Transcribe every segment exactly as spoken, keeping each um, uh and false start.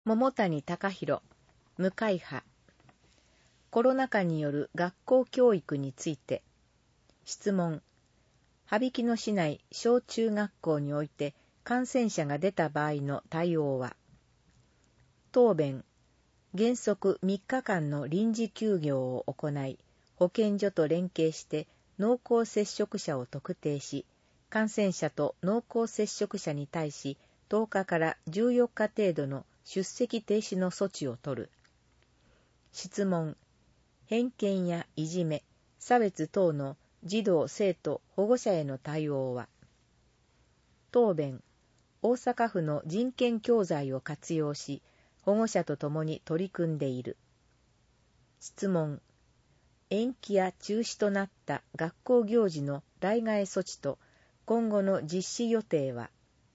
桃谷隆弘、無会派。コロナ禍による学校教育について。質問。羽曳野市内小中学校において感染者が出た場合の対応は。答弁。原則みっかかんの臨時休業を行い、保健所と連携して濃厚接触者を特定し、感染者と濃厚接触者に対しとおかからじゅうよっか程度の出席停止の措置を取る。質問。偏見やいじめ、差別等の児童・生徒・保護者への対応は。答弁。大阪府の人権教材を活用し、保護者と共に取り組んでいる。質問。延期や中止となった学校行事の代替え措置と今後の実施予定は。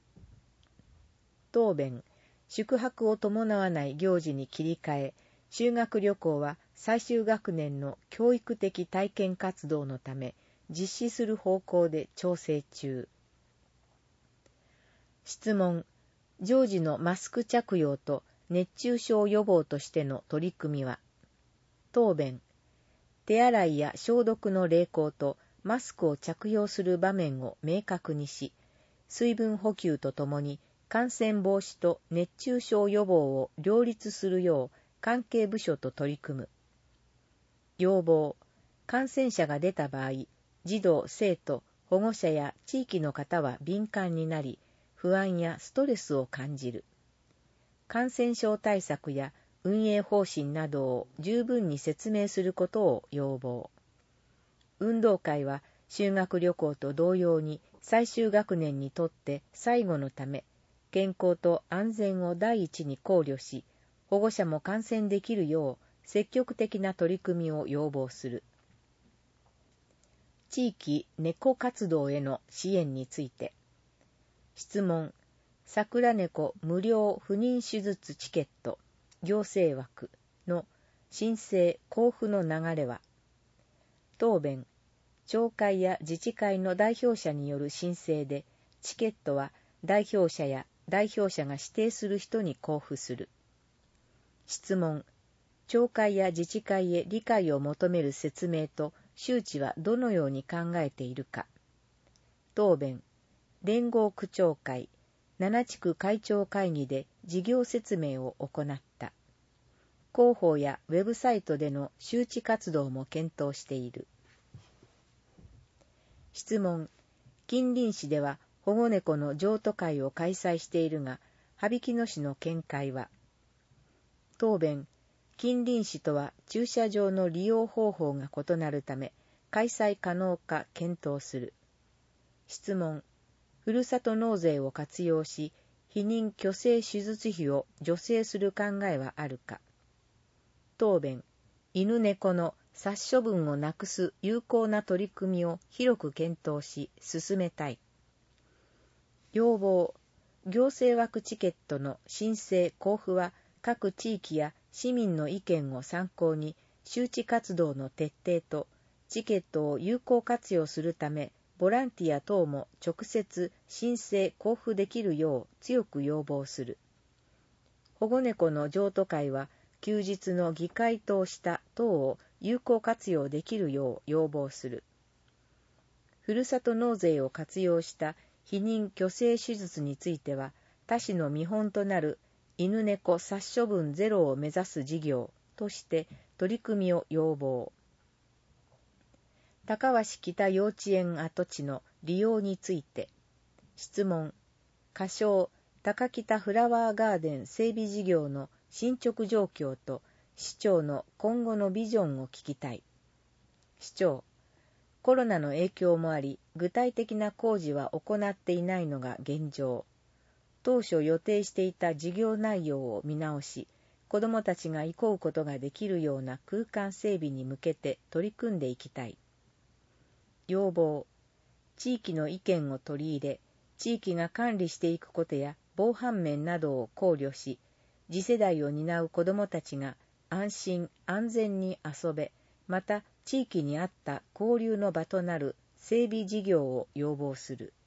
答弁。宿泊を伴わない行事に切り替え、修学旅行は最終学年の教育的体験活動のため実施する方向で調整中。質問。常時のマスク着用と熱中症予防としての取り組みは。答弁。手洗いや消毒の励行とマスクを着用する場面を明確にし、水分補給とともに感染防止と熱中症予防を両立するよう関係部署と取り組む。要望。感染者が出た場合、児童・生徒、保護者や地域の方は敏感になり、不安やストレスを感じる。感染症対策や運営方針などを十分に説明することを要望。運動会は修学旅行と同様に最終学年にとって最後のため、健康と安全を第一に考慮し、保護者も観戦できるよう積極的な取り組みを要望する。地域猫活動への支援について。質問。桜猫無料不妊手術チケット、行政枠の申請交付の流れは。答弁。町会や自治会の代表者による申請で、チケットは代表者や代表者が指定する人に交付する。質問。町会や自治会へ理解を求める説明と周知はどのように考えているか。答弁。連合区長会、七地区会長会議で事業説明を行った。広報やウェブサイトでの周知活動も検討している。質問。近隣市では保護猫の譲渡会を開催しているが、羽曳野市の見解は。答弁。近隣市とは駐車場の利用方法が異なるため、開催可能か検討する。質問。ふるさと納税を活用し、避妊去勢手術費を助成する考えはあるか。答弁。犬猫の殺処分をなくす有効な取り組みを広く検討し進めたい。要望。行政枠チケットの申請交付は各地域や市民の意見を参考に周知活動の徹底とチケットを有効活用するためボランティア等も直接申請交付できるよう強く要望する。保護猫の譲渡会は休日の議会等した等を有効活用できるよう要望する。ふるさと納税を活用した避妊去勢手術については他市の見本となる犬猫殺処分ゼロを目指す事業として取り組みを要望。高鷲北幼稚園跡地の利用について。質問。仮称高北フラワーガーデン整備事業の進捗状況と市長の今後のビジョンを聞きたい。市長。コロナの影響もあり、具体的な工事は行っていないのが現状。当初予定していた事業内容を見直し、子どもたちが憩うことができるような空間整備に向けて取り組んでいきたい。要望。地域の意見を取り入れ、地域が管理していくことや防犯面などを考慮し、次世代を担う子どもたちが安心安全に遊べ、また地域に合った交流の場となる整備事業を要望する。